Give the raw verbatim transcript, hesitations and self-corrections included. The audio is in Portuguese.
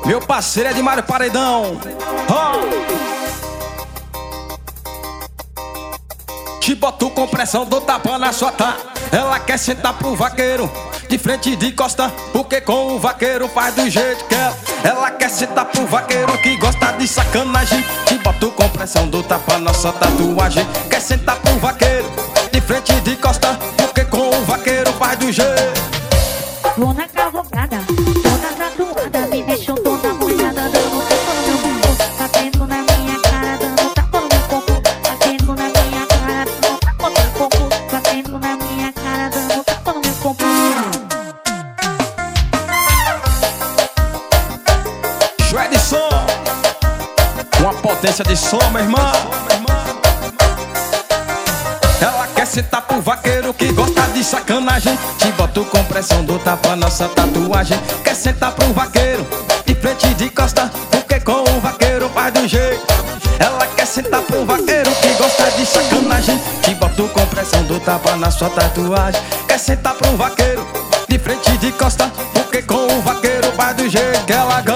Meu parceiro é de Mário Paredão. Oh! Te boto com pressão, dou tapa na sua tá. Ela quer sentar pro vaqueiro, de frente de costa, porque com o vaqueiro faz do jeito que ela. Ela quer sentar pro vaqueiro que gosta de sacanagem. Te boto com pressão, dou tapa na sua tatuagem. Quer sentar pro vaqueiro, de frente de costa, porque com o vaqueiro faz do jeito. Vou na cavalgada, toda tatuada, me deixou toda molhada, dando tapa no meu bumbum, batendo na minha cara, dando tapa no meu corpo, batendo na minha cara, dando tapa no meu corpo, batendo na minha cara, dando tapa no meu corpo. Joé de som, uma potência de som, meu irmão. Ela quer sentar pro vaqueiro que gosta de sacanagem. Te boto com pressão, dou tapa nossa tatuagem. Quer sentar pro vaqueiro, de frente de costa, porque com o vaqueiro faz do jeito. Ela quer sentar pro vaqueiro que gosta de sacanagem. Te boto com pressão, dou tapa na sua tatuagem. Quer sentar pro vaqueiro, de frente de costa, porque com o vaqueiro faz do jeito que ela gosta.